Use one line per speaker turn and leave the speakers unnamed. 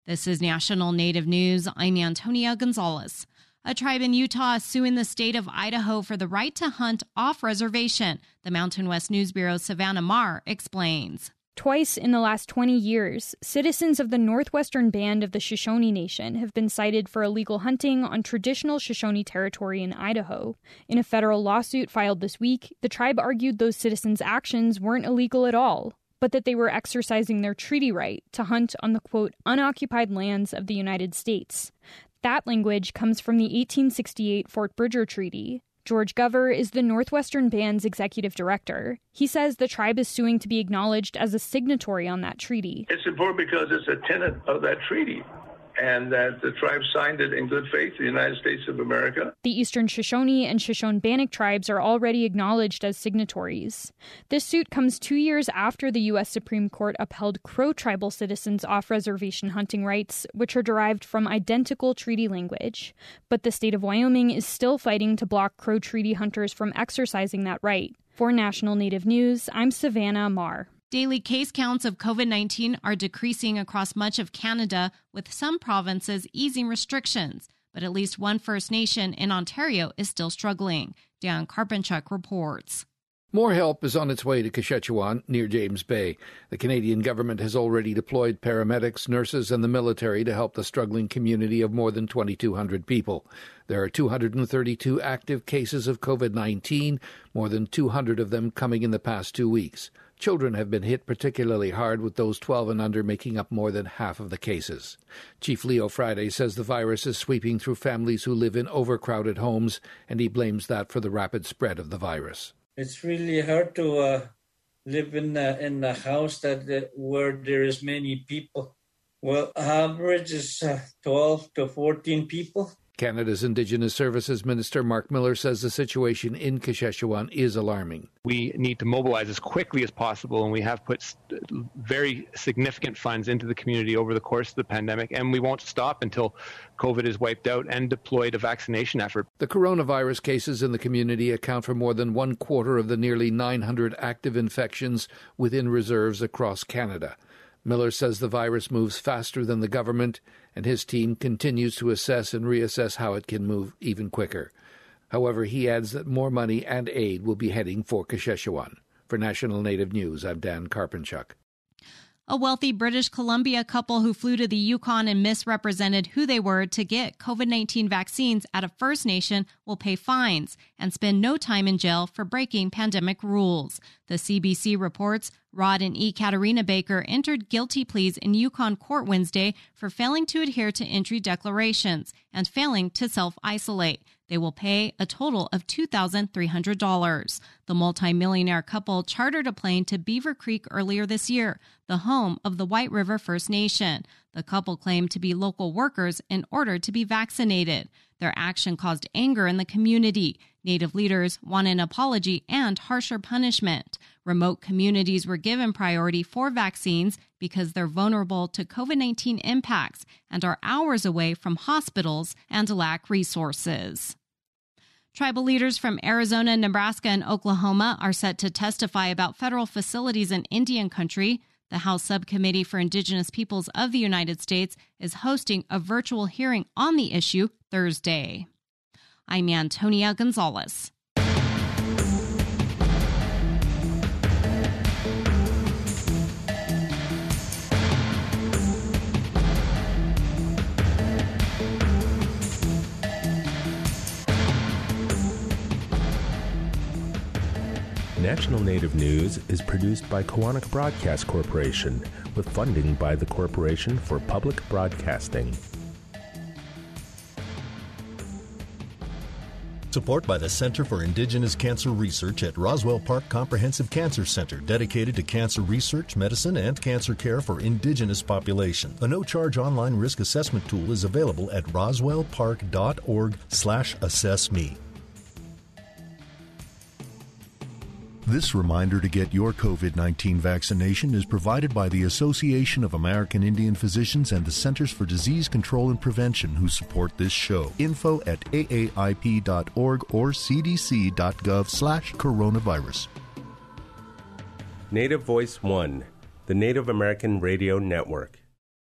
This is National Native News. I'm Antonia Gonzalez. A tribe in Utah is suing the state of Idaho for the right to hunt off-reservation. The Mountain West News Bureau's Savannah Marr explains.
Twice in the last 20 years, citizens of the northwestern band of the Shoshone Nation have been cited for illegal hunting on traditional Shoshone territory in Idaho. In a federal lawsuit filed this week, the tribe argued those citizens' actions weren't illegal at all, but that they were exercising their treaty right to hunt on the, quote, unoccupied lands of the United States. That language comes from the 1868 Fort Bridger Treaty. George Gover is the Northwestern Band's executive director. He says the tribe is suing to be acknowledged as a signatory on that treaty.
It's important because it's a tenet of that treaty, and that the tribe signed it in good faith, the United States of America.
The Eastern Shoshone and Shoshone-Bannock tribes are already acknowledged as signatories. This suit comes 2 years after the U.S. Supreme Court upheld Crow tribal citizens' off-reservation hunting rights, which are derived from identical treaty language. But the state of Wyoming is still fighting to block Crow treaty hunters from exercising that right. For National Native News, I'm Savannah Marr.
Daily case counts of COVID-19 are decreasing across much of Canada, with some provinces easing restrictions. But at least one First Nation in Ontario is still struggling. Dan Karpenchuk reports.
More help is on its way to Kashechewan, near James Bay. The Canadian government has already deployed paramedics, nurses, and the military to help the struggling community of more than 2,200 people. There are 232 active cases of COVID-19, more than 200 of them coming in the past 2 weeks. Children have been hit particularly hard, with those 12 and under making up more than half of the cases. Chief Leo Friday says the virus is sweeping through families who live in overcrowded homes, and he blames that for the rapid spread of the virus.
It's really hard to live in a house where there is many people. Well, average is 12 to 14 people.
Canada's Indigenous Services Minister Mark Miller says the situation in Kashechewan is alarming.
We need to mobilize as quickly as possible, and we have put very significant funds into the community over the course of the pandemic, and we won't stop until COVID is wiped out and deployed a vaccination effort.
The coronavirus cases in the community account for more than 1/4 of the nearly 900 active infections within reserves across Canada. Miller says the virus moves faster than the government, and his team continues to assess and reassess how it can move even quicker. However, he adds that more money and aid will be heading for Kashechewan. For National Native News, I'm Dan Karpenchuk.
A wealthy British Columbia couple who flew to the Yukon and misrepresented who they were to get COVID-19 vaccines at a First Nation will pay fines and spend no time in jail for breaking pandemic rules. The CBC reports Rod and Ekaterina Baker entered guilty pleas in Yukon court Wednesday for failing to adhere to entry declarations and failing to self-isolate. They will pay a total of $2,300. The multimillionaire couple chartered a plane to Beaver Creek earlier this year, the home of the White River First Nation. The couple claimed to be local workers in order to be vaccinated. Their action caused anger in the community. Native leaders want an apology and harsher punishment. Remote communities were given priority for vaccines because they're vulnerable to COVID-19 impacts and are hours away from hospitals and lack resources. Tribal leaders from Arizona, Nebraska, and Oklahoma are set to testify about federal facilities in Indian country. The House Subcommittee for Indigenous Peoples of the United States is hosting a virtual hearing on the issue Thursday. I'm Antonia Gonzalez.
National Native News is produced by Koahnic Broadcast Corporation with funding by the Corporation for Public Broadcasting.
Support by the Center for Indigenous Cancer Research at Roswell Park Comprehensive Cancer Center, dedicated to cancer research, medicine, and cancer care for Indigenous populations. A no-charge online risk assessment tool is available at roswellpark.org/assessme. This reminder to get your COVID-19 vaccination is provided by the Association of American Indian Physicians and the Centers for Disease Control and Prevention, who support this show. Info at aaip.org or cdc.gov/coronavirus.
Native Voice One, the Native American Radio Network.